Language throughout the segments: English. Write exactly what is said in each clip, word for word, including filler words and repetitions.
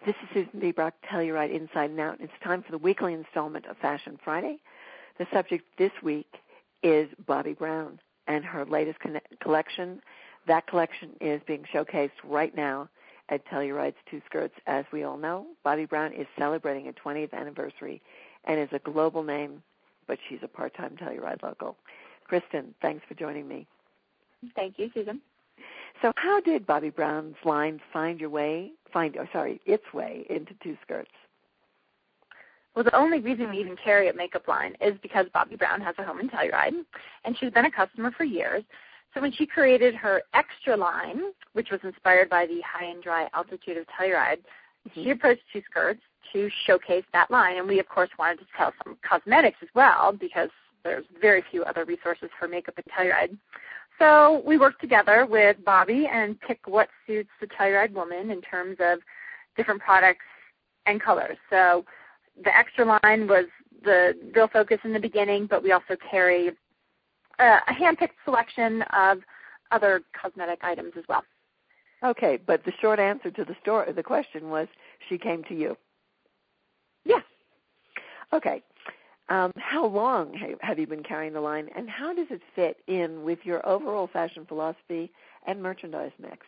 This is Susan D. Brock, Telluride Inside and Out. It's time for the weekly installment of Fashion Friday. The subject this week is Bobbi Brown and her latest con- collection. That collection is being showcased right now at Telluride's Two Skirts. As we all know, Bobbi Brown is celebrating a twentieth anniversary and is a global name, but she's a part-time Telluride local. Kristen, thanks for joining me. Thank you, Susan. So how did Bobbi Brown's line find your way, find, oh, sorry, its way into Two Skirts? Well, the only reason we even carry a makeup line is because Bobbi Brown has a home in Telluride, and she's been a customer for years. So when she created her Extra line, which was inspired by the high and dry altitude of Telluride, mm-hmm. she approached Two Skirts to showcase that line. And we, of course, wanted to sell some cosmetics as well because there's very few other resources for makeup in Telluride. So we worked together with Bobbi and picked what suits the Telluride woman in terms of different products and colors. So the Extra line was the real focus in the beginning, but we also carry a, a hand-picked selection of other cosmetic items as well. Okay, but the short answer to the story, the question was she came to you. Yeah. Okay. Um, how long have you been carrying the line, and how does it fit in with your overall fashion philosophy and merchandise mix?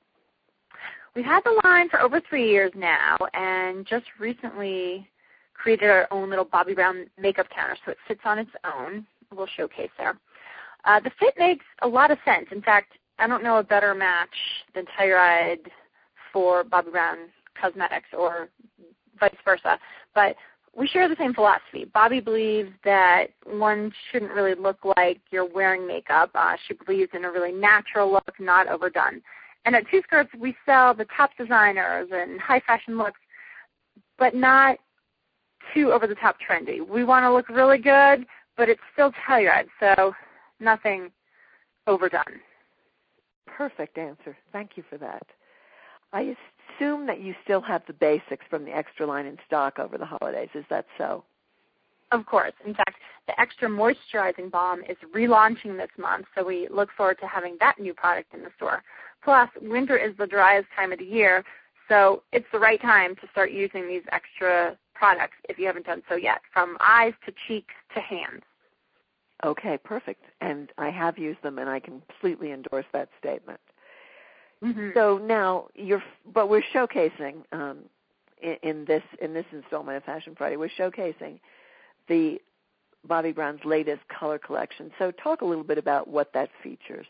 We've had the line for over three years now, and just recently created our own little Bobbi Brown makeup counter, so it sits on its own. We'll showcase there. Uh, the fit makes a lot of sense. In fact, I don't know a better match than Telluride for Bobbi Brown cosmetics or vice versa, but we share the same philosophy. Bobbi believes that one shouldn't really look like you're wearing makeup. Uh, she believes in a really natural look, not overdone. And at Two Skirts, we sell the top designers and high fashion looks, but not too over-the-top trendy. We want to look really good, but it's still Telluride, so nothing overdone. Perfect answer. Thank you for that. I assume that you still have the basics from the Extra line in stock over the holidays. Is that so? Of course. In fact, the Extra Moisturizing Balm is relaunching this month, so we look forward to having that new product in the store. Plus, winter is the driest time of the year, so it's the right time to start using these extra products if you haven't done so yet, from eyes to cheeks to hands. Okay, perfect. And I have used them, and I completely endorse that statement. Mm-hmm. So now you're, but we're showcasing um, in, in this in this installment of Fashion Friday, we're showcasing the Bobbi Brown's latest color collection. So talk a little bit about what that features.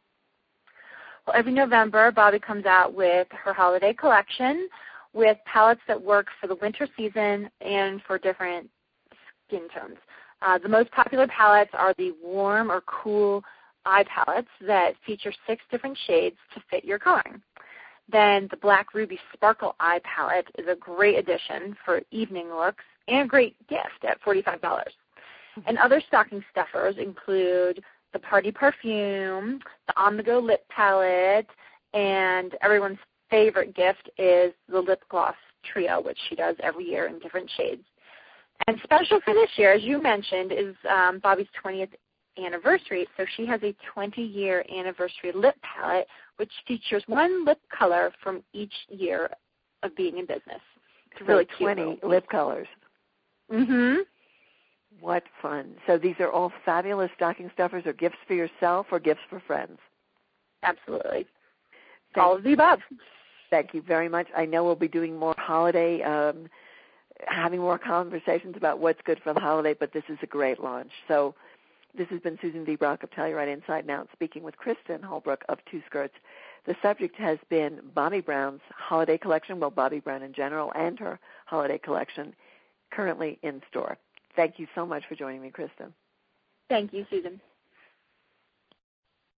Well, every November, Bobbi comes out with her holiday collection with palettes that work for the winter season and for different skin tones. Uh, the most popular palettes are the warm or cool eye palettes that feature six different shades to fit your coloring. Then the Black Ruby Sparkle Eye Palette is a great addition for evening looks and a great gift at forty-five dollars. Mm-hmm. And other stocking stuffers include the Party Perfume, the On The Go Lip Palette, and everyone's favorite gift is the Lip Gloss Trio, which she does every year in different shades. And special for this year, as you mentioned, is um, Bobbi's twentieth anniversary, so she has a twenty-year anniversary lip palette, which features one lip color from each year of being in business. It's so really cute. twenty lip colors. Mm-hmm. What fun. So these are all fabulous stocking stuffers or gifts for yourself or gifts for friends? Absolutely. Thank all of the above. Thank you very much. I know we'll be doing more holiday, um, having more conversations about what's good for the holiday, but this is a great launch. So this has been Susan D. Brock of Telluride Inside and Out speaking with Kristen Holbrook of Two Skirts. The subject has been Bobbi Brown's holiday collection, well, Bobbi Brown in general, and her holiday collection currently in store. Thank you so much for joining me, Kristen. Thank you, Susan.